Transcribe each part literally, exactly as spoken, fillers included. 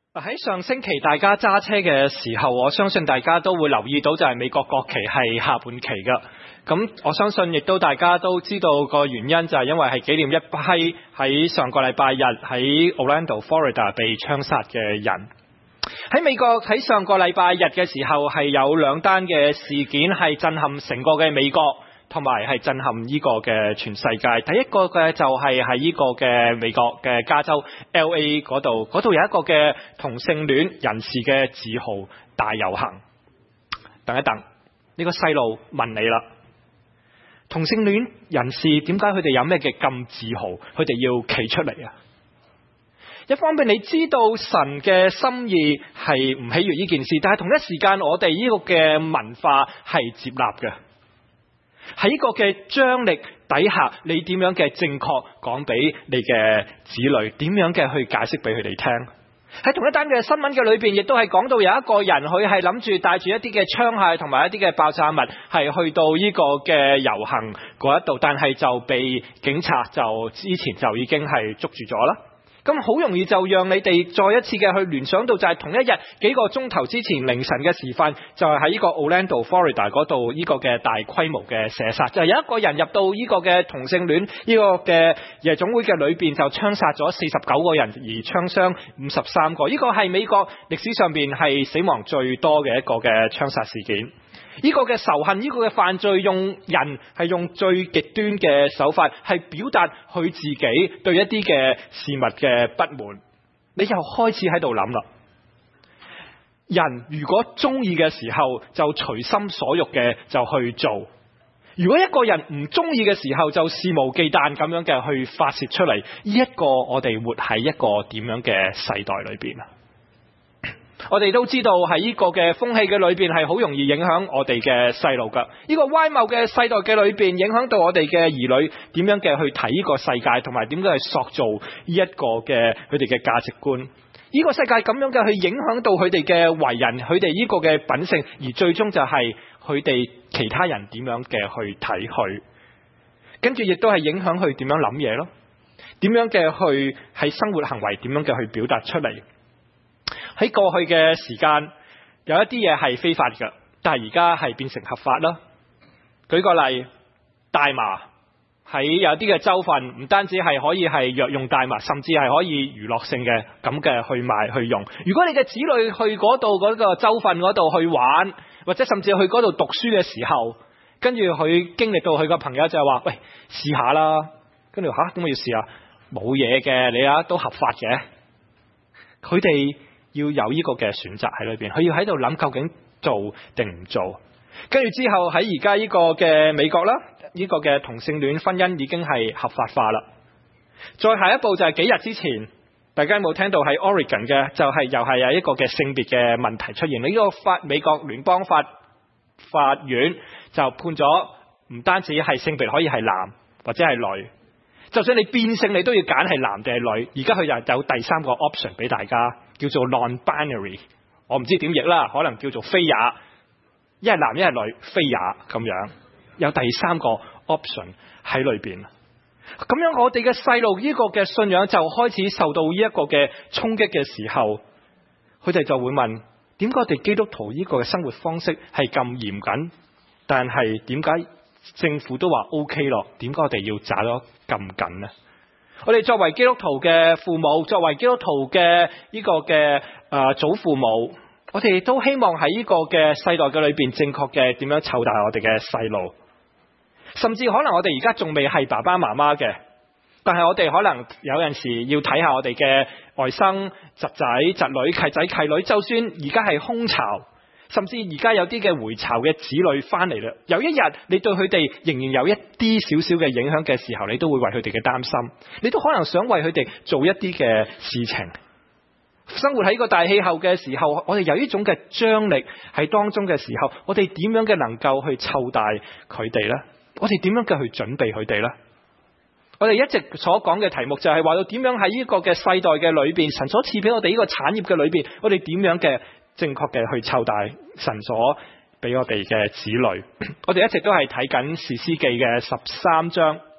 喺上星期大家揸車嘅時候，我相信大家都會留意到就係美國國旗係下半旗㗎。咁我相信亦都大家都知道個原因就係因為係紀念一批喺上個禮拜日喺 Orlando Florida 被槍殺嘅人。喺美國喺上個禮拜日嘅時候係有兩單嘅事件係震撼成個嘅美國，同埋係震撼呢個嘅全世界。第一個嘅就係喺呢個嘅美國嘅加州 L A 嗰度，嗰度有一個嘅同性戀人士嘅自豪大遊行。等一等，呢個細路問你啦，同性戀人士點解佢哋有咩嘅咁自豪？佢哋要企出嚟啊！一方面你知道神嘅心意係唔喜悅呢件事，但係同一時間我哋呢個嘅文化係接納嘅。喺呢個嘅張力底下，你點樣嘅正確講俾你嘅子女，點樣嘅去解釋俾佢哋聽？喺同一單嘅新聞嘅裏邊，亦都係講到有一個人，佢係諗住帶住一啲嘅槍械同埋一啲嘅爆炸物，係去到呢個嘅遊行嗰一度，但係就被警察就之前就已經係捉住咗啦。咁好容易就讓你哋再一次嘅去聯想到，就係同一日幾個鐘頭之前凌晨嘅時分，就係喺呢個 Orlando Florida 嗰度呢個嘅大規模嘅射殺，就係有一個人入到呢個嘅同性戀呢個嘅夜總會嘅裏邊，就槍殺咗四十九個人，而槍傷五十三個。呢個係美國歷史上邊係死亡最多嘅一個嘅槍殺事件。呢個嘅仇恨，呢個嘅犯罪，用人係用最極端嘅手法，係表達佢自己對一啲嘅事物嘅不滿。你又開始喺度諗啦，人如果中意嘅時候就隨心所欲嘅就去做，如果一個人唔中意嘅時候就肆無忌憚咁樣嘅去發洩出嚟，呢一個我哋活喺一個點樣嘅世代裏邊啊？我哋都知道喺呢個嘅風氣嘅裏邊係好容易影響我哋嘅細路噶。呢個歪謬嘅世代嘅裏邊，影響到我哋嘅兒女點樣嘅去睇呢個世界，同埋點樣去塑造呢一個嘅佢哋嘅價值觀。呢個世界咁樣嘅去影響到佢哋嘅為人，佢哋呢個嘅品性，而最終就係佢哋其他人點樣嘅去睇佢，跟住亦都係影響佢點樣諗嘢咯，點樣嘅去喺生活行為點樣嘅去表達出嚟。喺過去嘅時間，有一啲嘢係非法嘅，但係而家係變成合法啦。舉個例，大麻喺有啲嘅州份，唔單止係可以係藥用大麻，甚至係可以娛樂性嘅咁嘅去賣去用。如果你嘅子女去嗰度嗰個州份嗰度去玩，或者甚至去嗰度讀書嘅時候，跟住佢經歷到佢個朋友就係話：喂，試下啦。跟住吓，點解要試啊？冇嘢嘅，你啊都合法嘅。佢哋要有呢個嘅選擇喺裏邊，佢要喺度諗究竟做定唔做。跟住之後喺而家呢個嘅美國啦，呢個嘅同性戀婚姻已經係合法化啦。再下一步就係幾日之前，大家有冇聽到喺 Oregon 嘅，就係又係有一個嘅性別嘅問題出現。呢個法美國聯邦法法院就判咗，唔單止係性別可以係男或者係女，就算你變性你都要揀係男定係女。而家佢又有第三個 option 俾大家，叫做 non-binary， 我唔知點譯啦，可能叫做非也，一係男一係女，非也咁樣，有第三個 option 喺裏邊。咁樣我哋嘅細路呢個嘅信仰就開始受到呢一個嘅衝擊嘅時候，佢哋就會問：點解我哋基督徒呢個嘅生活方式係咁嚴謹，但係點解政府都話 OK 咯？點解我哋要抓得咁緊呢？我哋作為基督徒嘅父母，作為基督徒嘅呢個嘅誒、呃、祖父母，我哋都希望喺呢個嘅世代嘅裏邊正確嘅點樣湊大我哋嘅細路。甚至可能我哋而家仲未係爸爸媽媽嘅，但係我哋可能有陣時要睇下我哋嘅外甥、侄仔、侄女、契仔、契女，就算而家係空巢，甚至而家有啲嘅回巢嘅子女翻嚟啦，有一日你對佢哋仍然有一啲少少嘅影響嘅時候，你都會為佢哋嘅擔心，你都可能想為佢哋做一啲嘅事情。生活喺個大氣候嘅時候，我哋有呢種嘅張力喺當中嘅時候，我哋點樣嘅能夠去湊大佢哋呢？我哋點樣嘅去準備佢哋呢？我哋一直所講嘅題目就係話到點樣喺呢個嘅世代嘅裏邊，神所賜俾我哋呢個產業嘅裏邊，我哋點樣嘅正確嘅去湊大神所俾我哋嘅子女。我哋一直都係睇緊士師記嘅十三章，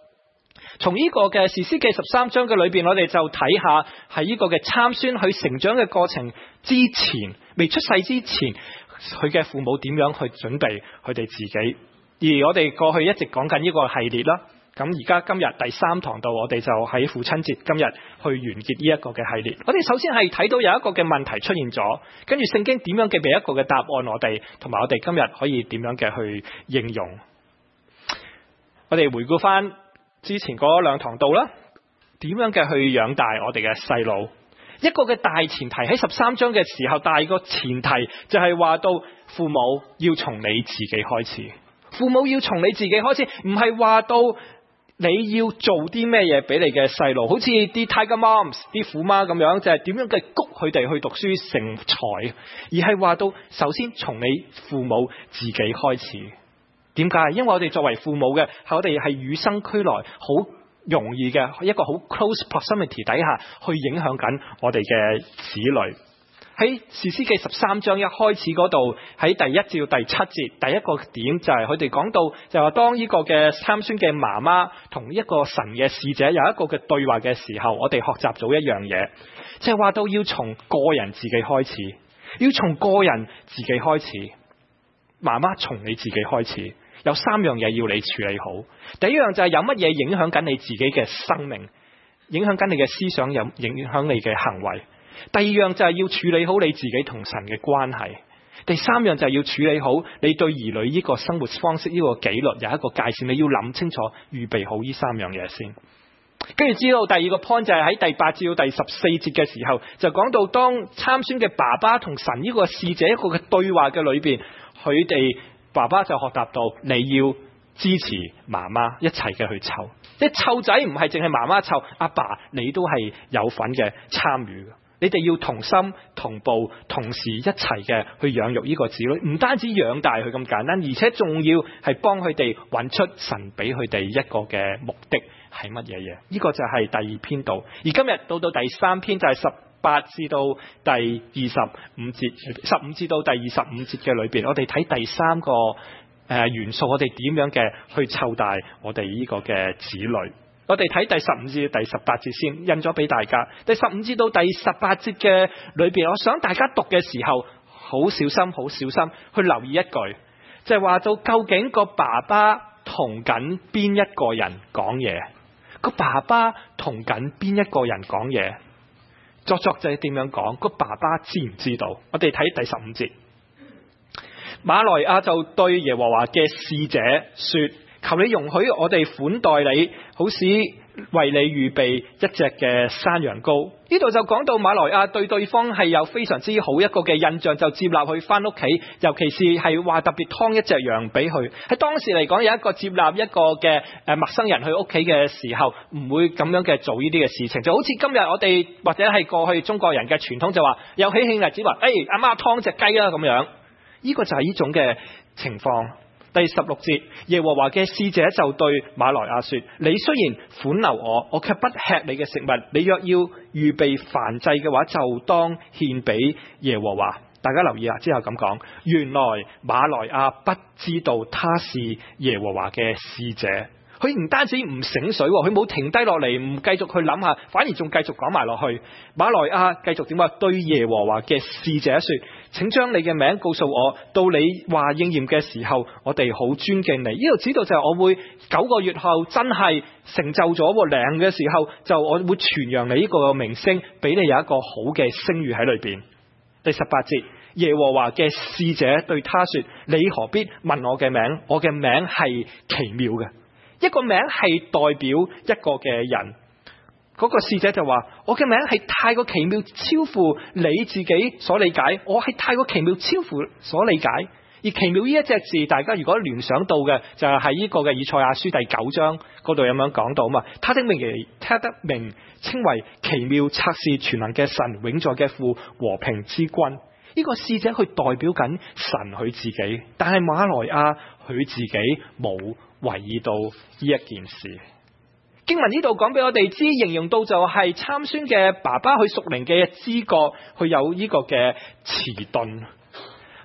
從呢個嘅士師記十三章嘅裏邊，我哋就睇下係呢個嘅參孫佢成長嘅過程之前，未出世之前，佢嘅父母點樣去準備佢哋自己。而我哋過去一直講緊呢個系列啦，咁而家今日第三堂度，我哋就喺父親節今日去完結呢一個嘅系列。我哋首先係睇到有一個嘅問題出現咗，跟住聖經點樣嘅俾一個嘅答案我哋，同埋我哋今日可以點樣嘅去應用。我哋回顧翻之前嗰兩堂度啦，點樣嘅去養大我哋嘅細路？一個嘅大前提喺十三章嘅時候，大個前提就係話到父母要從你自己開始，父母要從你自己開始，唔係話到你要做啲咩嘢俾你嘅細路，好似啲 Tiger Moms 啲虎媽咁樣，就係點樣嘅谷佢哋去讀書成才，而係話到首先從你父母自己開始。點解？因為我哋作為父母嘅，我哋係與生俱來好容易嘅一個好 close proximity 底下去影響緊我哋嘅子女。喺士師記十三章一開始嗰度，喺第一至到第七節，第一個點就係佢哋講到就係話，當呢個嘅參孫嘅媽媽同一個神嘅使者有一個嘅對話嘅時候，我哋學習到一樣嘢，就係話到要從個人自己開始，要從個人自己開始。媽媽從你自己開始，有三樣嘢要你處理好。第一樣就係有乜嘢影響緊你自己嘅生命，影響緊你嘅思想，有影響你嘅行為。第二樣就係要處理好你自己同神嘅關係。第三樣就係要處理好你對兒女呢個生活方式，呢個紀律有一個界線，你要諗清楚，預備好呢三樣嘢先。跟住知道第二個 point 就係喺第八至到第十四節嘅時候，就講到當參孫嘅爸爸同神呢個使者一個嘅對話嘅裏邊，佢哋爸爸就學習到你要支持媽媽一齊嘅去湊，即係湊仔唔係淨係媽媽湊，阿爸你都係有份嘅參與。你哋要同心同步同時一齊嘅去養育呢個子女，唔單止養大佢咁簡單，而且仲要係幫佢哋揾出神俾佢哋一個嘅目的係乜嘢嘢。呢個就係第二篇度。而今日到到第三篇就係十八至到第二十五節，十五至到第二十五節嘅裏邊，我哋睇第三個誒元素，我哋點樣嘅去湊大我哋呢個嘅子女。我哋睇第十五至第十八節先，印咗俾大家。第十五至到第十八節嘅裏邊，我想大家讀嘅時候好小心，好小心去留意一句，就係話到究竟個爸爸同緊邊一個人講嘢？個爸爸同緊邊一個人講嘢？作作者點樣講？個爸爸知唔知道？我哋睇第十五節，馬來亞就對耶和華嘅使者說，求你容許我哋款待你，好使為你預備一隻嘅山羊羔。呢度就講到馬來亞對對方係有非常之好一個嘅印象，就接納佢翻屋企，尤其是係話特別劏一隻羊俾佢。喺當時嚟講，有一個接納一個嘅誒陌生人去屋企嘅時候，唔會咁樣嘅做呢啲嘅事情。就好似今日我哋或者係過去中國人嘅傳統，就話有喜慶日子話，誒阿媽劏隻雞啦咁樣。呢個就係呢種嘅情況。第十六節，耶和華嘅使者就對馬來亞說，你雖然款留我，我卻不吃你嘅食物。你若要預備燔祭嘅話，就當獻俾耶和華。大家留意下，之後咁講，原來馬來亞不知道他是耶和華嘅使者。佢唔單止唔醒水，佢冇停低落嚟，唔繼續去諗下，反而仲繼續講埋落去。馬來亞繼續點話？對耶和華嘅使者說，請將你嘅名告訴我，到你話應驗嘅時候，我哋好尊敬你。呢度指到就係我會九個月後真係成就咗個靈嘅時候，就我會傳揚你呢個名聲，俾你有一個好嘅聲譽喺裏邊。第十八節，耶和華嘅使者對他說，你何必問我嘅名？我嘅名係奇妙嘅。一個名係代表一個嘅人，嗰個使者就話，我嘅名係太過奇妙，超乎你自己所理解，我係太過奇妙，超乎所理解。而奇妙呢一隻字，大家如果聯想到嘅就係喺呢個嘅以賽亞書第九章嗰度有樣講到嘛，他的名嘅他的名稱為奇妙、策士、全能嘅神、永在嘅父、和平之君。呢個使者去代表緊神佢自己，但係馬來亞佢自己冇懷疑到呢一件事。經文呢度講俾我哋知，形容到就係參孫嘅爸爸去屬靈嘅知覺，佢有呢個嘅遲鈍。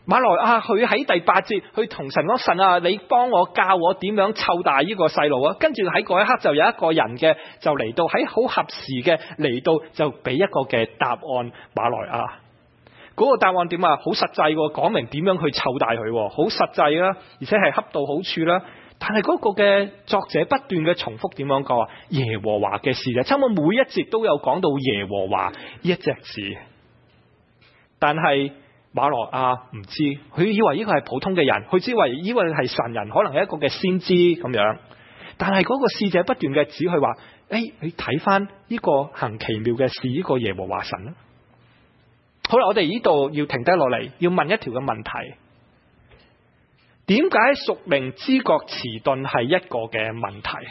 馬內亞佢喺第八節去同神講，神啊，你幫我教我點樣湊大呢個細路啊。跟住喺嗰一刻就有一個人嘅就嚟到，喺好合時嘅嚟到就俾一個嘅答案馬內亞。嗰個答案點啊？好實際喎，講明點樣去湊大佢，好實際啦，而且係恰到好處啦。但係嗰個嘅作者不斷嘅重複點樣講啊？耶和華嘅事啊，差唔多每一節都有講到耶和華呢一隻字。但係馬內亞唔知，佢以為呢個係普通嘅人，佢只以為呢個係神人，可能係一個嘅先知咁樣。但係嗰個使者不斷嘅指佢話：誒，你睇翻呢個行奇妙嘅事，呢個耶和華神啦。好啦，我哋呢度要停低落嚟，要問一條嘅問題：點解屬靈知覺遲鈍係一個嘅問題？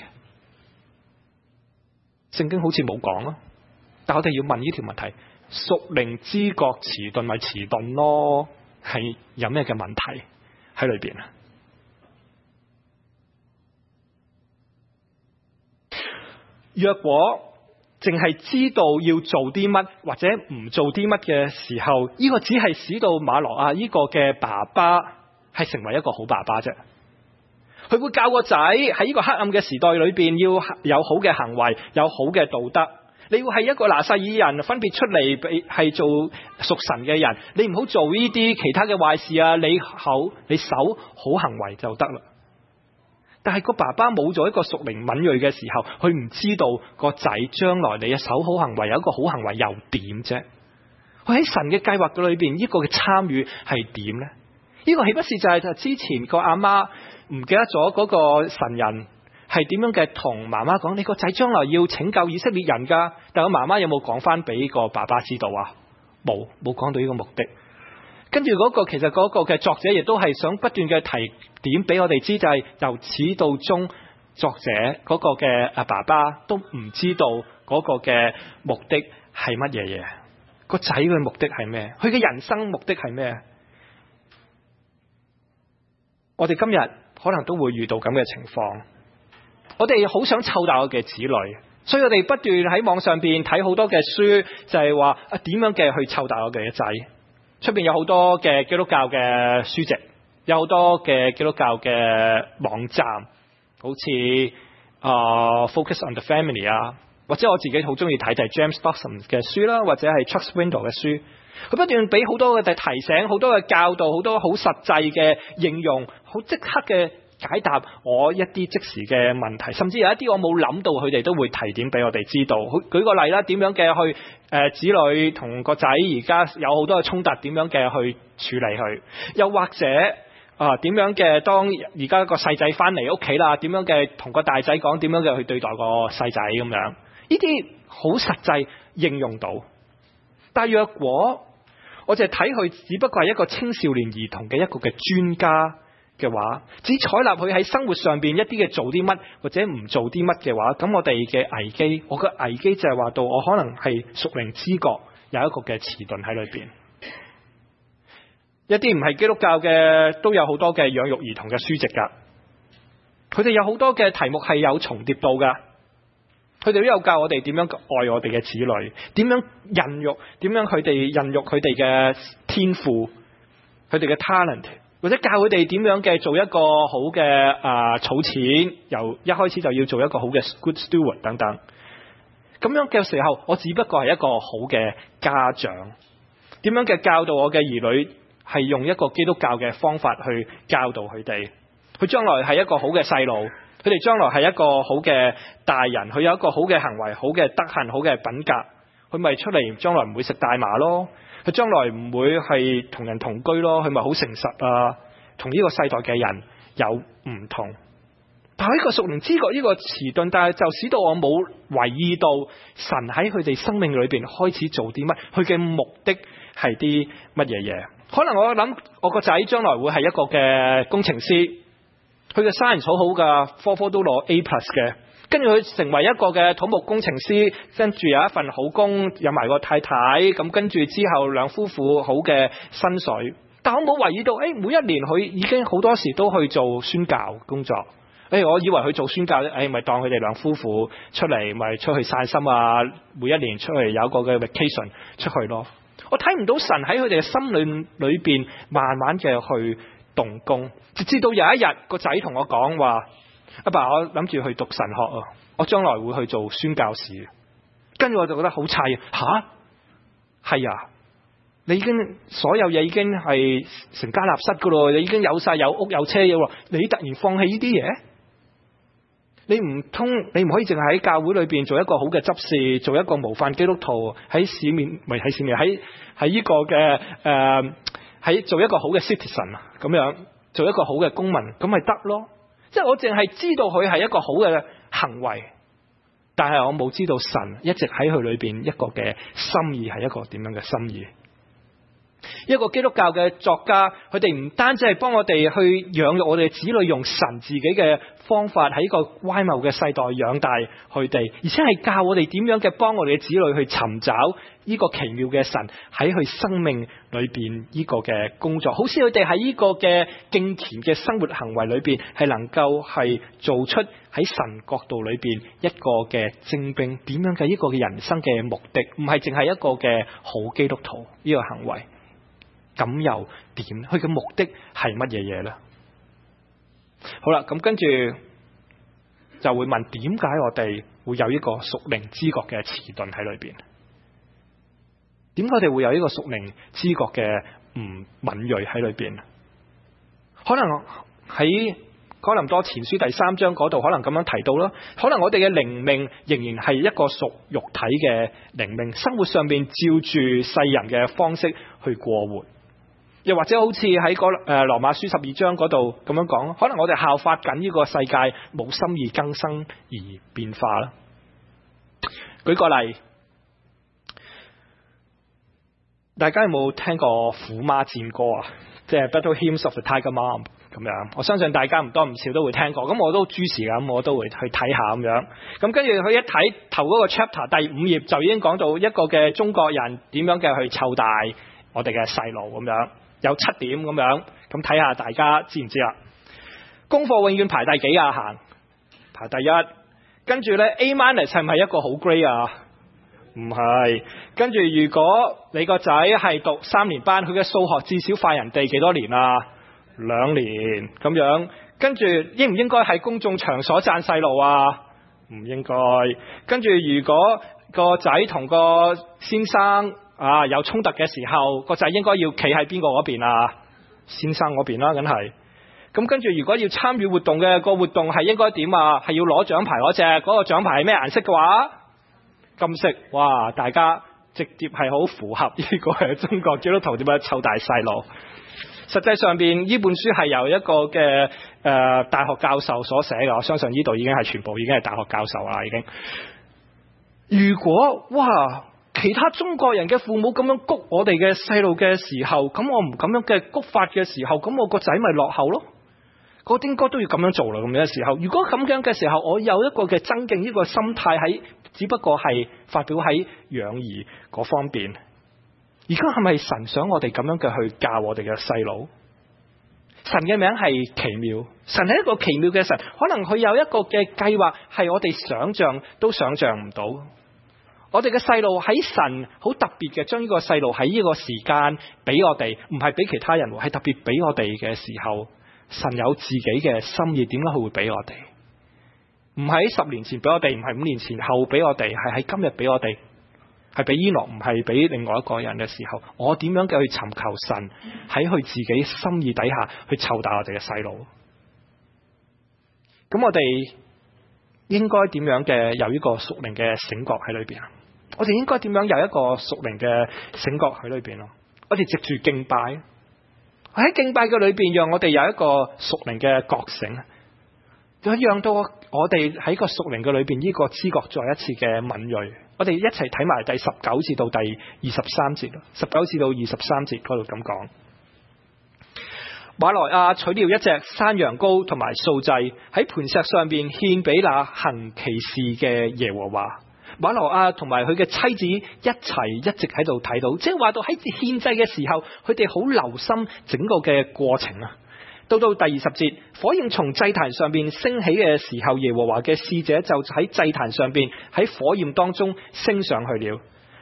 聖經好似冇講咯，但我哋要問呢條問題。屬靈知覺遲鈍咪遲鈍咯，係有咩嘅問題喺裏邊啊？若果淨係知道要做啲乜或者唔做啲乜嘅時候，呢個只係使到馬內亞呢個嘅爸爸係成為一個好爸爸啫。佢會教個仔喺呢個黑暗嘅時代裏邊要有好嘅行為，有好嘅道德。你會係一個拿撒耳人，分別出嚟係做屬神嘅人，你唔好做呢啲其他嘅壞事啊！你好，你守好行為就得啦。但係個爸爸冇咗一個屬靈敏銳嘅時候，佢唔知道個仔將來你嘅守好行為有一個好行為又點啫？佢喺神嘅計劃嘅裏邊，呢個嘅參與係點呢？呢個豈不是就係之前個阿媽唔記得咗嗰個神人？係點樣嘅同媽媽講？你個仔將來要拯救以色列人噶，但係個媽媽有冇講翻俾個爸爸知道啊？冇，冇講到呢個目的。跟住嗰個其實嗰個嘅作者亦都係想不斷嘅提點俾我哋知，就係由始到終，作者嗰個嘅阿爸爸都唔知道嗰個嘅目的係乜嘢嘢，個仔嘅目的係咩？佢嘅人生目的係咩？我哋今日可能都會遇到咁嘅情況。我哋好想湊大我嘅子女，所以我哋不斷喺網上邊睇好多嘅書，就係話啊點樣嘅去湊大我嘅仔。出邊有好多嘅基督教嘅書籍，有好多嘅基督教嘅網站，好似啊、呃、Focus on the Family 啊，或者我自己好中意睇就係 James Dobson 嘅書啦，或者係 Chuck Swindoll 嘅書。佢不斷俾好多嘅提醒，好多嘅教導，好多好實際嘅應用，好即刻嘅解答我一啲即時嘅問題，甚至有一啲我冇諗到，佢哋都會提點俾我哋知道。舉個例啦，點樣嘅去誒、呃、子女同個仔而家有好多嘅衝突，點樣嘅去處理佢？又或者啊，點樣嘅當而家個細仔翻嚟屋企啦，點樣嘅同個大仔講，點樣嘅去對待個細仔咁樣？呢啲好實際應用到。但若果我就睇佢只不過係一個青少年兒童嘅一個嘅專家嘅話，只採納佢喺生活上邊一啲嘅做啲乜或者唔做啲乜嘅話，咁我哋嘅危機，我嘅危機就係話到我可能係屬靈知覺有一個嘅遲鈍喺裏邊。一啲唔係基督教嘅都有好多嘅養育兒童嘅書籍噶，佢哋有好多嘅題目係有重疊到噶，佢哋都有教我哋點樣愛我哋嘅子女，點樣孕育，點樣佢哋孕育佢哋嘅天賦，佢哋嘅 talent。或者教佢哋點樣嘅做一個好嘅啊儲錢，由一開始就要做一個好嘅 good steward 等等。咁樣嘅時候，我只不過係一個好嘅家長，點樣嘅教導我嘅兒女係用一個基督教嘅方法去教導佢哋，佢將來係一個好嘅細路，佢哋將來係一個好嘅大人，佢有一個好嘅行為、好嘅德行、好嘅品格，佢咪出嚟將來唔會食大麻咯。佢將來唔會係同人同居咯，佢咪好誠實啊，同呢個世代嘅人有唔同。但係呢個屬靈知覺呢個遲鈍，但係就使到我冇留意到神喺佢哋生命裏邊開始做啲乜，佢嘅目的係啲乜嘢嘢？可能我諗我個仔將來會係一個嘅工程師，佢嘅 science 好好噶，科科都攞 A plus 嘅。跟住佢成為一個嘅土木工程師，跟住有一份好工，有埋個太太，咁跟住之後兩夫婦好嘅薪水。但我冇留意到，誒，每一年佢已經好多時都去做宣教工作。誒，我以為佢做宣教，誒，咪當佢哋兩夫婦出嚟，咪出去散心啊！每一年出嚟有一個嘅 vacation 出去咯。 我睇唔到神喺佢哋嘅心裏裏邊慢慢嘅去動工，直至到有一日個仔同我講話：阿爸，我諗住去讀神學啊，我將來會去做宣教士。跟住我就覺得好詫異，吓？係啊，你已經所有嘢已經係成家立室噶咯，你已經有晒有屋有車嘅咯，你突然放棄呢啲嘢？你唔通你唔可以淨係喺教會裏邊做一個好嘅執事，做一個模範基督徒，喺市面唔係喺市面喺喺呢個嘅誒喺做一個好嘅 citizen 啊，咁樣做一個好嘅公民，咁咪得咯？即係我淨係知道佢係一個好嘅行為，但係我冇知道神一直喺佢裏邊一個嘅心意係一個點樣嘅心意。一個基督教嘅作家，佢哋唔單止係幫我哋去養育我哋嘅子女，用神自己嘅方法喺一個乖謬嘅世代養大佢哋，而且係教我哋點樣嘅幫我哋嘅子女去尋找呢個奇妙嘅神喺佢生命裏邊呢個嘅工作，好似佢哋喺呢個嘅敬虔嘅生活行為裏邊係能夠係做出喺神角度裏邊一個嘅精兵，點樣嘅呢個嘅人生嘅目的，唔係淨係一個嘅好基督徒呢個行為。咁又點？佢嘅目的係乜嘢嘢呢？好啦，咁跟住就會問，點解我哋會有一個屬靈知覺嘅遲鈍喺裏邊？點解我哋會有一個屬靈知覺嘅唔敏銳喺裏邊？可能喺哥林多前書第三章嗰度可能咁樣提到啦。可能我哋嘅靈命仍然係一個屬肉體嘅靈命，生活上邊照住世人嘅方式去過活。又或者好似喺嗰誒羅馬書十二章嗰度咁樣講，可能我哋效法緊呢個世界，冇心意更生而變化啦。舉個例，大家有冇聽過虎媽戰歌啊？即係 Battle Hymns of the Tiger Mom 咁樣，我相信大家唔多唔少都會聽過。咁我都諸事咁，我都會去睇下咁樣。咁跟住佢一睇頭嗰個 chapter 第五頁就已經講到一個嘅中國人點樣嘅去湊大我哋嘅細路咁樣。有七點咁樣，咁睇下大家知唔知啊？功課永遠排第幾啊？行排第一，跟住呢 A minus 係咪一個好 grade 啊？唔係。跟住如果你個仔係讀三年班，佢嘅數學至少快人哋幾多年啊？兩年咁樣。跟住應唔應該喺公眾場所讚細路啊？唔應該。跟住如果個仔同個先生啊，有衝突嘅時候，個仔應該要企喺邊個嗰邊啊？先生嗰邊啦，梗係。咁跟住，如果要參與活動嘅，個活動係應該點啊？係要攞獎牌嗰隻，嗰個獎牌係咩顏色嘅話？金色。哇！大家直接係好符合呢個係中國基督徒點樣湊大細路。實際上邊呢本書係由一個嘅誒、呃、大學教授所寫嘅，我相信呢度已經係全部已經係大學教授啦，已經。如果哇！其他中國人嘅父母咁樣谷我哋嘅細路嘅時候，咁我唔咁樣嘅谷法嘅時候，咁我個仔咪落後咯。我應該都要咁樣做啦。咁樣嘅時候，如果咁樣嘅時候，我有一個嘅增敬呢個心態喺，只不過係發表喺養兒嗰方面。而家係咪神想我哋咁樣嘅去教我哋嘅細路？神嘅名係奇妙，神係一個奇妙嘅神，可能佢有一個嘅計劃係我哋想象都想象唔到。我哋嘅細路喺神好特別嘅，將呢個細路喺呢個時間俾我哋，唔係俾其他人，係特別俾我哋嘅時候，神有自己嘅心意，點解佢會俾我哋？唔喺十年前俾我哋，唔係五年前後俾我哋，係喺今日俾我哋，係俾伊諾，唔係俾另外一個人嘅時候，我點樣嘅去尋求神喺佢自己心意底下去湊大我哋嘅細路？咁我哋應該點樣嘅有呢個屬靈嘅醒覺喺裏邊啊？我哋應該點樣有一個屬靈嘅醒覺喺裏邊咯？我哋藉住敬拜，喺敬拜嘅裏邊，讓我哋有一個屬靈嘅覺醒，就讓到我哋喺個屬靈嘅裏邊呢個知覺再一次嘅敏銳。我哋一齊睇埋第十九至到第二十三節，十九至到二十三節嗰度咁講。馬來亞取了一隻山羊羔同埋素祭，喺磐石上邊獻俾那行奇事嘅耶和華。馬來亞同埋佢嘅妻子一齊一直喺度睇到，即係話到喺獻祭嘅時候，佢哋好留心整個嘅過程啊。到到第二十節，火焰從祭壇上邊升起嘅時候，耶和華嘅使者就喺祭壇上邊喺火焰當中升上去了。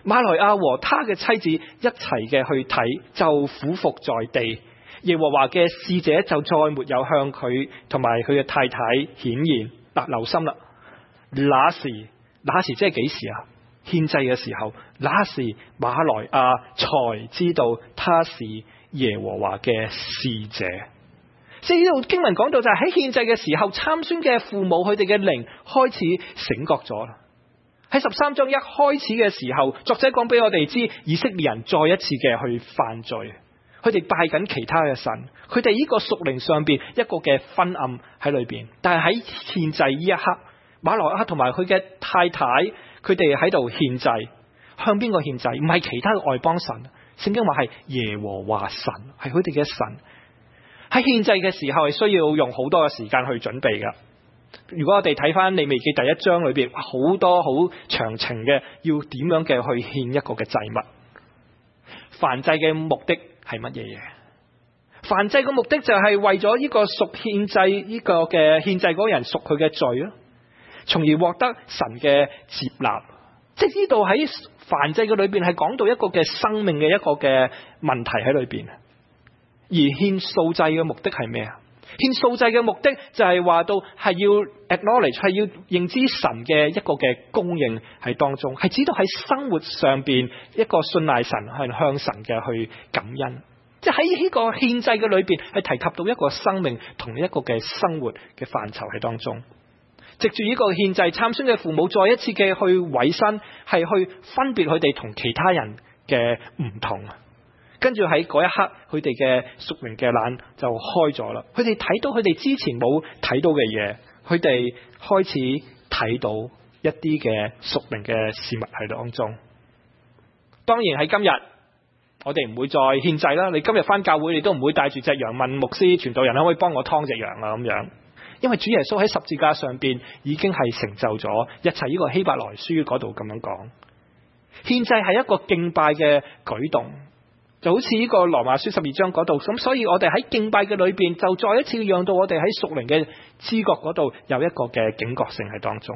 馬來亞和他嘅妻子一齊嘅去睇，就俯伏在地。耶和華嘅使者就再沒有向佢同埋佢嘅太太顯現。嗱，留心啦，那時那時即係幾時啊？獻祭嘅時候，那時馬來亞才知道他是耶和華嘅使者。即係呢度經文講到就係喺獻祭嘅時候，參孫嘅父母佢哋嘅靈開始醒覺咗啦。喺十三章一開始嘅時候，作者講俾我哋知，以色列人再一次嘅去犯罪，佢哋拜緊其他嘅神，佢哋呢個屬靈上邊一個嘅昏暗喺裏邊。但係喺獻祭呢一刻，馬來亞同埋佢嘅太太，佢哋喺度獻祭，向邊個獻祭？唔係其他嘅外邦神，聖經話係耶和華神，係佢哋嘅神。喺獻祭嘅時候係需要用好多嘅時間去準備噶。如果我哋睇翻利未記第一章裏邊，好多好詳情嘅，要點樣嘅去獻一個嘅祭物。燔祭嘅目的係乜嘢嘢？燔祭嘅目的就係為咗呢個贖獻祭呢個嘅獻祭嗰個人贖佢嘅罪咯，從而獲得神嘅接納。即係呢度喺燔祭嘅裏邊係講到一個嘅生命嘅一個嘅問題喺裏邊。而獻素祭嘅目的係咩啊？獻素祭嘅目的就係話到係要 acknowledge， 係要認知神嘅一個嘅供應喺當中，係指到喺生活上邊一個信賴神係向神嘅去感恩。即係喺呢個獻祭嘅裏邊係提及到一個生命同一個嘅生活嘅範疇喺當中。藉住呢個獻祭，參孫嘅父母再一次嘅去委身，係去分別佢哋同其他人嘅唔同。跟住喺嗰一刻，佢哋嘅屬靈嘅眼就開咗啦。佢哋睇到佢哋之前冇睇到嘅嘢，佢哋開始睇到一啲嘅屬靈嘅事物喺當中。當然喺今日，我哋唔會再獻祭啦。你今日返教會，你都唔會帶住隻羊問牧師傳道人可唔可以幫我劏隻羊啊咁樣。因為主耶穌喺十字架上邊已經係成就咗一切。呢個希伯來書嗰度咁樣講，獻祭係一個敬拜嘅舉動。就好似呢個羅馬書十二章嗰度，咁所以我哋喺敬拜嘅裏邊，就再一次讓到我哋喺屬靈嘅知覺嗰度有一個嘅警覺性喺當中。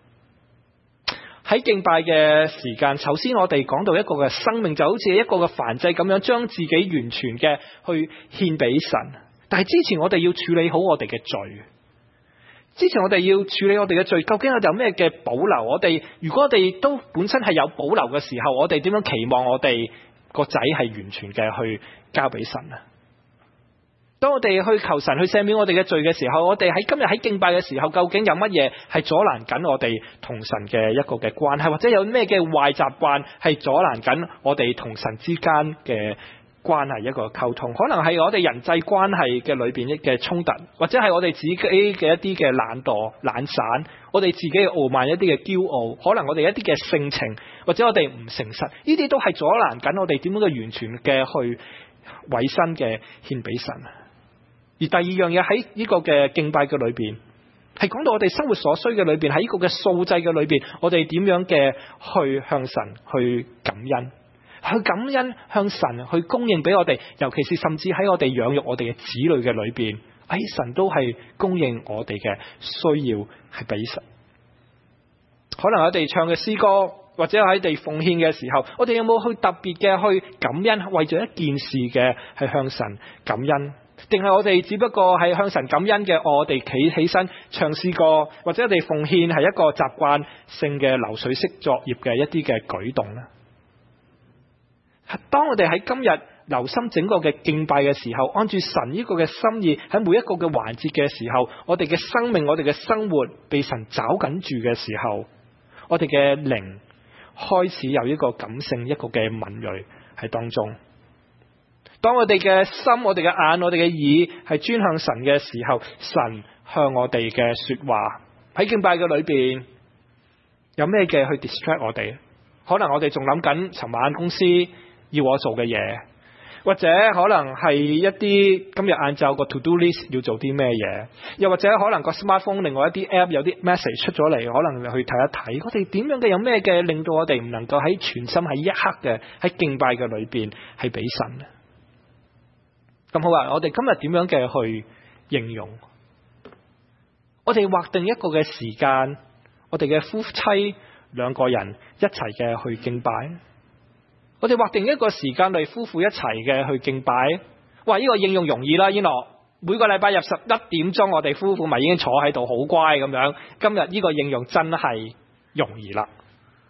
喺敬拜嘅時間，首先我哋講到一個嘅生命，就好似一個嘅燔祭咁樣，將自己完全嘅去獻俾神。但係之前我哋要處理好我哋嘅罪，之前我哋要處理我哋嘅罪，究竟有咩嘅保留？我哋如果我哋都本身係有保留嘅時候，我哋點樣期望我哋個仔係完全嘅去交俾神啊？當我哋去求神去赦免我哋嘅罪嘅時候，我哋喺今日喺敬拜嘅時候，究竟有乜嘢係阻攔緊我哋同神嘅一個嘅關係，或者有咩嘅壞習慣係阻攔緊我哋同神之間嘅關係一個溝通？可能係我哋人際關係嘅裏邊嘅衝突，或者係我哋自己嘅一啲嘅懶惰懶散，我哋自己嘅傲慢一啲嘅驕傲，可能我哋一啲嘅性情，或者我哋唔誠實，呢啲都係阻攔緊我哋點樣嘅完全嘅去委身嘅獻俾神。而第二樣嘢喺呢個嘅敬拜嘅裏邊，係講到我哋生活所需嘅裏邊，喺呢個嘅素祭嘅裏邊，我哋點樣嘅去向神去感恩，去感恩向神去供應俾我哋，尤其是甚至喺我哋養育我哋嘅子女嘅裏邊，哎，神都係供應我哋嘅需要係俾神。可能我哋唱嘅詩歌，或者喺地奉獻嘅時候，我哋有冇去特別嘅去感恩，為咗一件事嘅係向神感恩？定係我哋只不過係向神感恩嘅，我哋企起身唱詩歌，或者我哋奉獻係一個習慣性嘅流水式作業嘅一啲嘅舉動呢？當我哋喺今日留心整個嘅敬拜嘅時候，按住神呢個嘅心意，喺每一個嘅環節嘅時候，我哋嘅生命，我哋嘅生活被神抓緊住嘅時候，我哋嘅靈開始有一個感性，一個嘅敏銳喺當中。當我哋嘅心、我哋嘅眼、我哋嘅耳係專向神嘅時候，神向我哋嘅說話喺敬拜嘅裏邊有咩嘅去 distract 我哋？可能我哋仲諗緊尋晚公司要我做嘅嘢，或者可能係一啲今日晏晝個 to do list 要做啲咩嘢，又或者可能個 smartphone 另外一啲 app 有啲 message 出咗嚟，可能去睇一睇。我哋點樣嘅有咩嘅令到我哋唔能夠喺全心喺一刻嘅喺敬拜嘅裏邊係俾神？咁好啊！我哋今日點樣嘅去形容？我哋劃定一個嘅時間，我哋嘅夫妻兩個人一齊嘅去敬拜。 我哋劃定一個時間嚟夫婦一齊嘅去敬拜。哇！呢個應用容易啦，依諾每個禮拜入十一點鐘，我哋夫婦咪已經坐喺度好乖咁樣。今日呢個應用真係容易啦。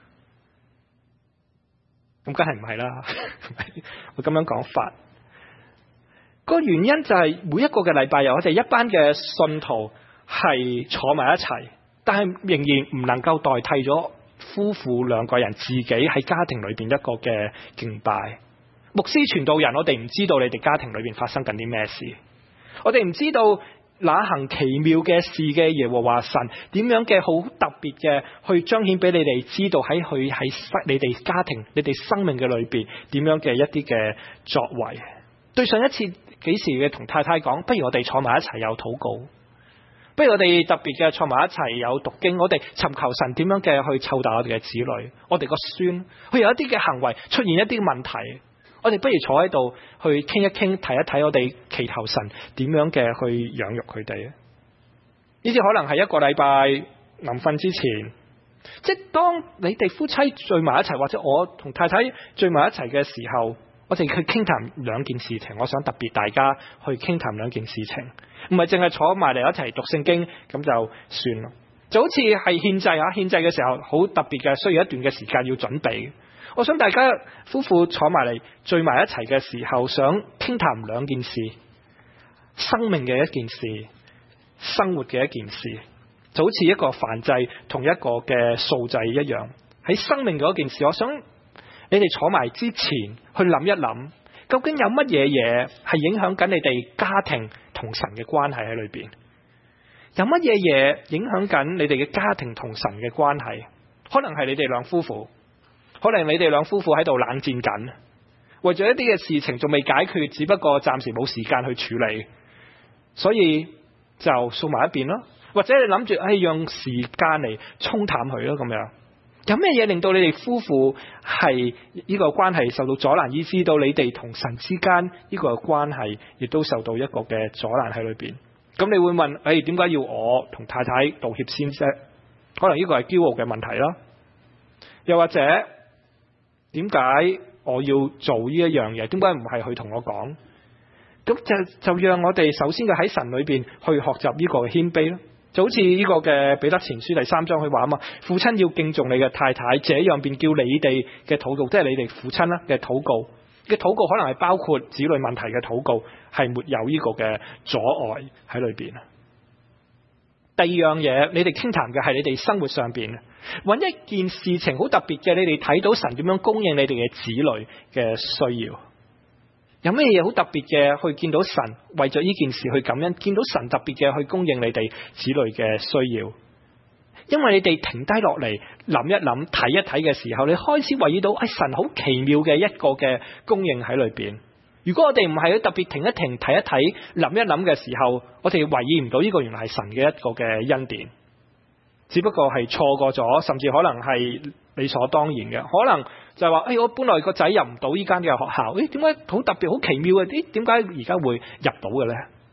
咁梗係唔係啦？我咁樣講法，個原因就係每一個嘅禮拜日，我哋一班嘅信徒係坐埋一齊，但係仍然唔能夠代替咗夫婦兩個人自己喺家庭裏邊一個嘅敬拜。牧師傳道人，我哋唔知道你哋家庭裏邊發生緊啲咩事，我哋唔知道那行奇妙嘅事嘅耶和華神點樣嘅好特別嘅去彰顯俾你哋知道，喺佢喺你哋家庭、你哋生命嘅裏邊點樣嘅一啲嘅作為。對上一次幾時嘅同太太講，不如我哋坐埋一齊有禱告，不如我哋特別嘅坐埋一齊有讀經，我哋尋求神點樣嘅去湊大我哋嘅子女，我哋個孫，佢有一啲嘅行為出現一啲問題，我哋不如坐喺度去傾一傾，睇一睇我哋祈求神點樣嘅去養育佢哋。呢啲可能係一個禮拜臨瞓之前，即係當你哋夫妻聚埋一齊，或者我同太太聚埋一齊嘅時候，我哋去傾談兩件事情。我想特別大家去傾談兩件事情，唔係淨係坐埋嚟一齊讀聖經咁就算咯。就好似係獻祭啊，獻祭嘅時候好特別嘅，需要一段嘅時間要準備。我想大家夫婦坐埋嚟聚埋一齊嘅時候，想傾談兩件事，生命嘅一件事，生活嘅一件事，就好似一個燔祭同一個嘅素祭一樣。喺生命嗰件事，我想你哋坐埋之前去諗一諗，究竟有乜嘢嘢係影響緊你哋家庭同神嘅關係喺裏邊？有乜嘢嘢影響緊你哋嘅家庭同神嘅關係？可能係你哋兩夫婦。可能你哋兩夫婦喺度冷戰緊，為咗一啲嘅事情仲未解決，只不過暫時冇時間去處理，所以就掃埋一邊咯。或者你諗住誒用時間嚟沖淡佢咯，咁樣有咩嘢令到你哋夫婦係呢個關係受到阻攔，以致到你哋同神之間呢個關係亦都受到一個嘅阻攔喺裏邊？咁你會問誒，點解要我同太太道歉先啫？可能呢個係驕傲嘅問題啦，又或者點解我要做呢一樣嘢？點解唔係佢同我講？咁就就讓我哋首先嘅喺神裏邊去學習呢個謙卑咯。就好似呢個嘅彼得前書第三章佢話啊嘛，父親要敬重你嘅太太，這樣便叫你哋嘅禱告，即係你哋父親啦嘅禱告嘅禱告，可能係包括子女問題嘅禱告，係沒有呢個嘅阻礙喺裏邊。第二樣嘢，你哋傾談嘅係你哋生活上邊，揾一件事情好特別嘅，你哋睇到神點樣供應你哋嘅子女嘅需要。有咩嘢好特別嘅去見到神為咗呢件事去感恩，見到神特別嘅去供應你哋子女嘅需要。因為你哋停低落嚟諗一諗睇一睇嘅時候，你開始懷疑到，哎，神好奇妙嘅一個嘅供應喺裏邊。如果我哋唔係特別停一停睇一睇諗一諗嘅時候，我哋懷疑唔到呢個原來係神嘅一個嘅恩典，只不過係錯過咗，甚至可能係理所當然嘅。可能就係話，哎，我本來個仔入唔到呢間嘅學校，誒，點解好特別好奇妙嘅？誒，點解而家會入到嘅咧？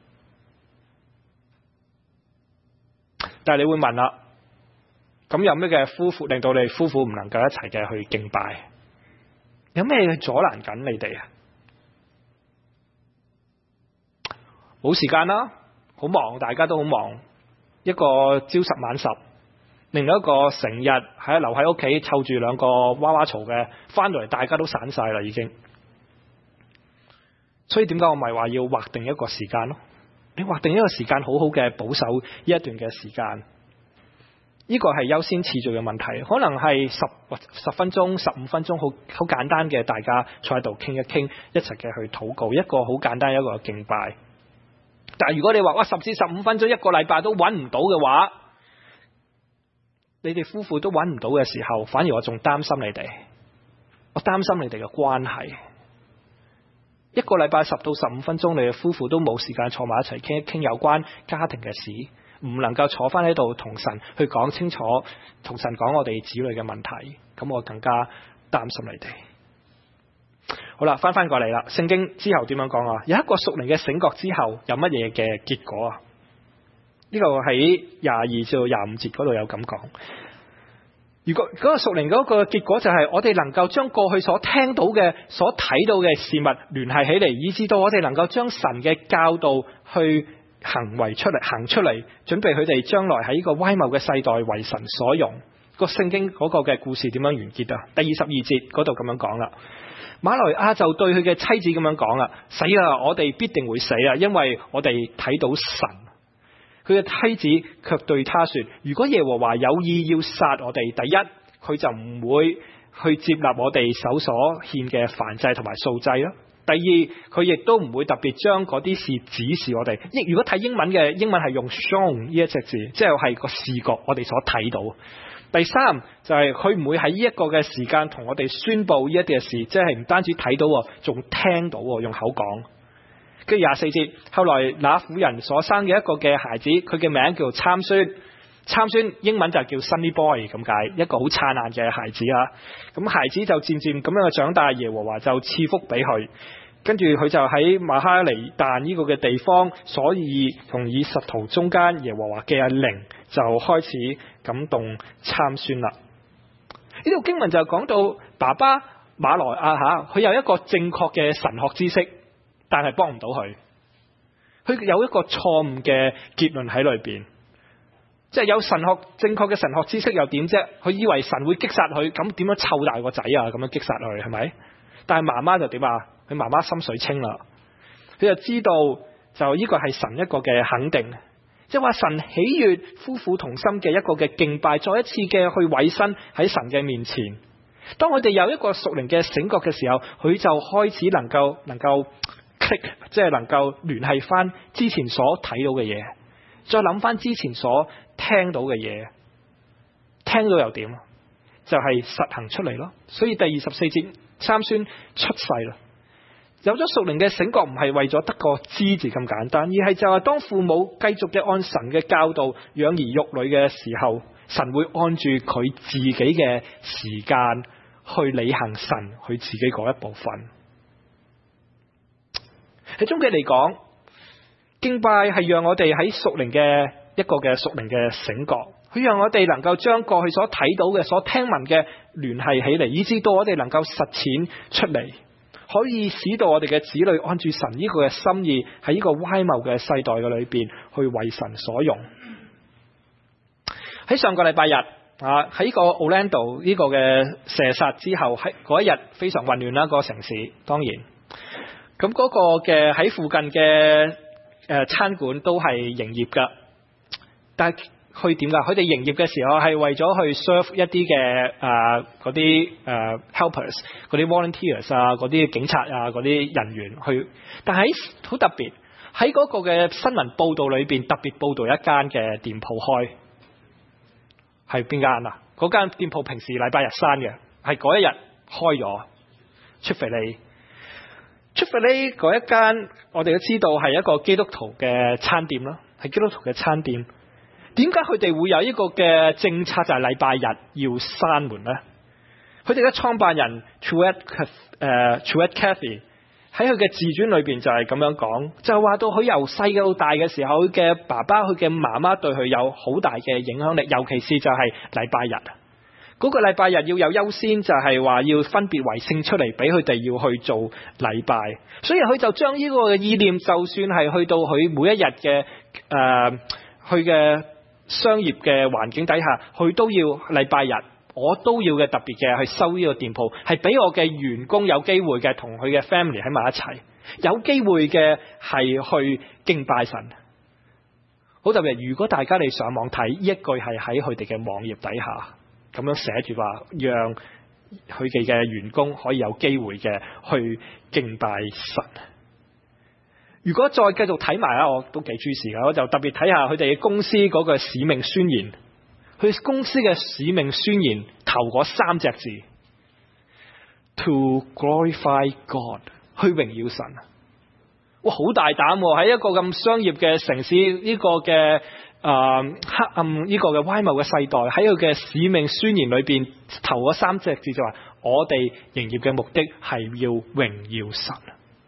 但係你會問啦，咁有咩嘅夫婦令到你夫婦唔能夠一齊嘅去敬拜？有咩阻攔緊你哋啊？冇時間啦，好忙，大家都好忙，一個朝十晚十，另外一個成日喺留喺屋企湊住兩個娃娃嘈嘅，翻到嚟大家都散晒啦已經。所以點解我咪話要劃定一個時間咯？你劃定一個時間，好好嘅保守呢一段嘅時間，呢個係優先次序嘅問題。可能係十十分鐘、十五分鐘，好好簡單嘅，大家坐喺度傾一傾，一齊嘅去禱告，一個好簡單一個敬拜。但係如果你話哇十至十五分鐘一個禮拜都揾唔到嘅話，你哋夫婦都揾唔到嘅時候，反而我仲擔心你哋，我擔心你哋嘅關係。一個禮拜十到十五分鐘，你哋夫婦都冇時間坐埋一齊傾一傾有關家庭嘅事，唔能夠坐翻喺度同神去講清楚，同神講我哋子女嘅問題，咁我更加擔心你哋。好啦，翻翻過嚟啦，聖經之後點樣講啊？有一個屬靈嘅醒覺之後，有乜嘢嘅結果啊？呢、這個喺廿二至到廿五節嗰度有咁講。 如果嗰個屬靈嗰個結果就係我哋能夠將過去所聽到嘅、所睇到嘅事物聯繫起嚟，以至到我哋能夠將神嘅教導去行為出嚟、行出嚟，準備佢哋將來喺呢個歪謬嘅世代為神所用。個聖經嗰個嘅故事點樣完結啊？第二十二節嗰度咁樣講啦，馬來亞就對佢嘅妻子咁樣講啦：死啦！我哋必定會死啊，因為我哋睇到神。佢嘅妻子卻對他說：如果耶和華有意要殺我哋，第一佢就唔會去接納我哋手所獻嘅燔祭同埋素祭咯。第二佢亦都唔會特別將嗰啲事指示我哋。如果睇英文嘅，英文係用 shown 呢一隻字，即係係個視覺我哋所睇到。第三就係佢唔會喺呢一個嘅時間同我哋宣布呢一啲嘅事，即係唔單止睇到，仲聽到，用口講。跟住廿四節，後來那婦人所生嘅一個嘅孩子，佢嘅名叫參孫。參孫英文就叫 Sunny Boy 咁解，一個好燦爛嘅孩子啊。咁孩子就漸漸咁樣嘅長大，耶和華就賜福俾佢。跟住佢就喺馬哈尼但呢個嘅地方，所以同以實陶中間，耶和華嘅靈就開始感動參孫啦。呢度經文就講到爸爸馬來亞吓，佢有一個正確嘅神學知識，但係幫唔到佢。佢有一個錯誤嘅結論喺裏邊，即係有神學正確嘅神學知識又點啫？佢以為神會擊殺佢，咁點樣湊大個仔啊？咁樣擊殺佢係咪？但係媽媽就點啊？佢媽媽心水清啦，佢就知道就呢個係神一個嘅肯定，即係話神喜悅夫婦同心嘅一個嘅敬拜，再一次嘅去委身喺神嘅面前。當我哋有一個屬靈嘅醒覺嘅時候，佢就開始能夠能夠 click， 即係能夠聯繫翻之前所睇到嘅嘢，再諗翻之前所聽到嘅嘢，聽到又點？就係實行出嚟咯。所以第二十四節，參孫出世啦。有咗屬靈嘅醒覺，唔係為咗得個知字咁簡單，而係就係當父母繼續嘅按神嘅教導養兒育女嘅時候，神會按住佢自己嘅時間去履行神佢自己嗰一部分。喺終極嚟講，敬拜係讓我哋喺屬靈嘅一個嘅屬靈嘅醒覺，佢讓我哋能夠將過去所睇到嘅、所聽聞嘅聯繫起嚟，以至到我哋能夠實踐出嚟，可以使到我哋嘅子女按住神呢個嘅心意，喺呢個歪謬嘅世代嘅裏邊去為神所用。喺上個禮拜日啊，喺個 Orlando 呢個嘅射殺之後，喺嗰一日非常混亂啦，個城市當然。咁嗰個嘅喺附近嘅誒餐館都係營業噶，但係佢點噶？佢哋營業嘅時候係為咗去 serve 一啲嘅誒嗰啲誒 helpers，嗰啲 volunteers 啊，嗰啲警察啊，嗰啲人員去。但係好特別，喺嗰個嘅新聞報道裏邊特別報道一間嘅店鋪開，係邊間啊？嗰間店鋪平時禮拜日閂嘅，係嗰一日開咗。出肥利，出肥利嗰一間，我哋都知道係一個基督徒嘅餐店啦，係基督徒嘅餐店。點解佢哋會有一個嘅政策就係禮拜日要閂門呢？佢哋嘅創辦人 Truett 誒 Truett Cathy 喺佢嘅自傳裏邊就係咁樣講，就話到佢由細到大嘅時候，佢嘅爸爸、佢嘅媽媽對佢有好大嘅影響力，尤其是就係禮拜日。嗰個禮拜日要有優先，就係話要分別為聖出嚟俾佢哋要去做禮拜，所以佢就將呢個嘅意念，就算係去到佢每一日嘅誒佢嘅商業嘅環境底下，佢都要禮拜日，我都要嘅特別嘅去收呢個店鋪，係俾我嘅員工有機會嘅同佢嘅 family 喺埋一齊，有機會嘅係去敬拜神。好特別，如果大家你上網睇呢一句係喺佢哋嘅網頁底下咁樣寫住話，讓佢哋嘅員工可以有機會嘅去敬拜神。如果再繼續睇埋啊，我都幾注視噶，我就特別睇下佢哋嘅公司嗰個使命宣言。佢公司嘅使命宣言頭嗰三隻字 ，To glorify God， 去榮耀神。哇，好大膽喎！喺一個咁商業嘅城市，呢個嘅啊黑暗呢個嘅歪謬嘅世代，喺佢嘅使命宣言裏邊頭嗰三隻字就話：我哋營業嘅目的係要榮耀神。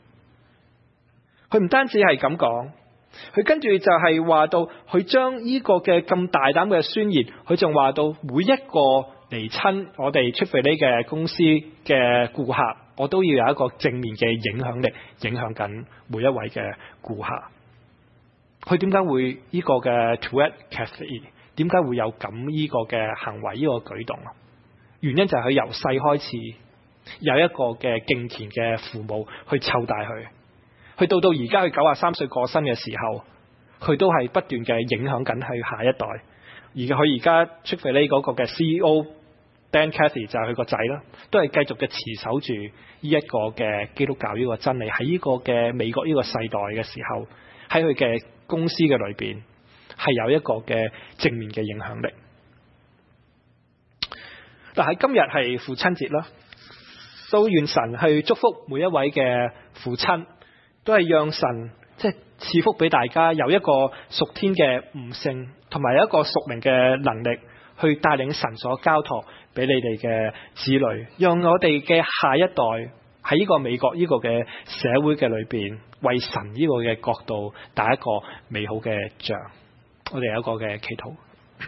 佢唔單止係咁講，佢跟住就係話到，佢將呢個嘅咁大膽嘅宣言，佢仲話到每一個嚟親我哋 Chick-fil-A 嘅公司嘅顧客，我都要有一個正面嘅影響力，影響緊每一位嘅顧客。佢點解會呢個嘅 Touette Cafe 點解會有咁呢個嘅行為，呢個舉動啊？原因就係佢由細開始有一個嘅敬虔嘅父母去湊大佢，去到到而家佢九十三歲過身嘅時候，佢都係不斷嘅影響緊佢下一代。而佢而家 Chick-fil-A 嗰個嘅 C E O Dan Cathy 就係佢個仔啦，都係繼續嘅持守住呢一個嘅基督教呢個真理，喺呢個嘅美國呢個世代嘅時候，喺佢嘅公司嘅裏邊係有一個嘅正面嘅影響力。但係今日係父親節啦，都願神去祝福每一位嘅父親，都係讓神即係賜福俾大家有一個屬天嘅悟性，同埋有一個屬靈嘅能力去帶領神所交託俾你哋嘅子女，讓我哋嘅下一代喺呢個美國呢個嘅社會嘅裏邊，為神呢個嘅國度打一個美好嘅仗。我哋有一個嘅祈禱。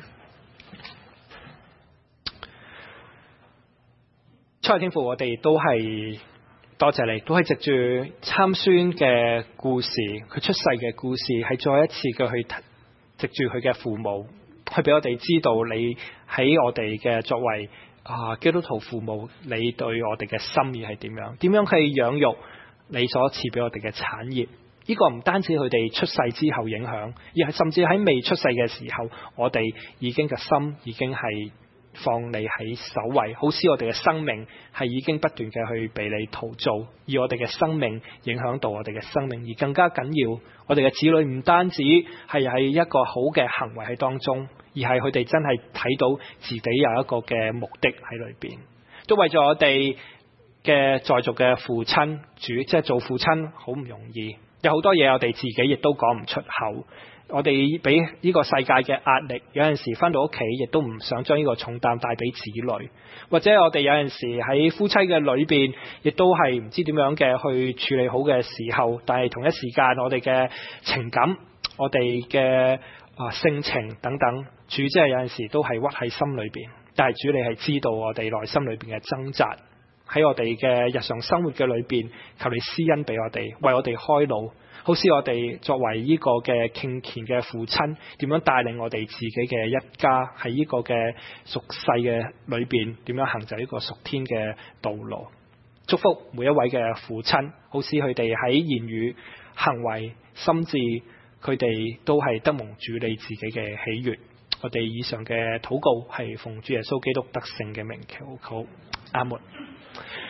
初愛天父，我哋都係多謝你，都係藉住參孫嘅故事，佢出世嘅故事，係再一次嘅去藉住佢嘅父母，去俾我哋知道你喺我哋嘅作為啊基督徒父母，你對我哋嘅心意係點樣？點樣去養育你所賜俾我哋嘅產業？呢個唔單止佢哋出世之後影響，而係甚至喺未出世嘅時候，我哋已經嘅心已經係放你喺首位，好使我哋嘅生命係已經不斷嘅去被你陶造，而我哋嘅生命影響到我哋嘅生命，而更加緊要，我哋嘅子女唔單止係喺一個好嘅行為喺當中，而係佢哋真係睇到自己有一個嘅目的喺裏邊，都為咗我哋嘅在俗嘅父親主，即係做父親好唔容易，有好多嘢我哋自己亦都講唔出口。我哋俾呢個世界嘅壓力，有陣時翻到屋企亦都唔想將呢個重擔帶俾子女，或者我哋有陣時喺夫妻嘅裏邊，亦都係唔知點樣嘅去處理好嘅時候，但係同一時間我哋嘅情感、我哋嘅啊性情等等，主即係有陣時都係屈喺心裏邊，但係主你係知道我哋內心裏邊嘅掙扎，喺我哋嘅日常生活嘅裏邊，求你施恩俾我哋，為我哋開路。好似我哋作為呢個嘅敬虔嘅父親，點樣帶領我哋自己嘅一家喺呢個嘅屬世嘅裏邊，點樣行走呢個屬天嘅道路？祝福每一位嘅父親，好似佢哋喺言語、行為、心智，佢哋都係得蒙主你自己嘅喜悅。我哋以上嘅禱告係奉主耶穌基督得勝嘅名祈求，阿門。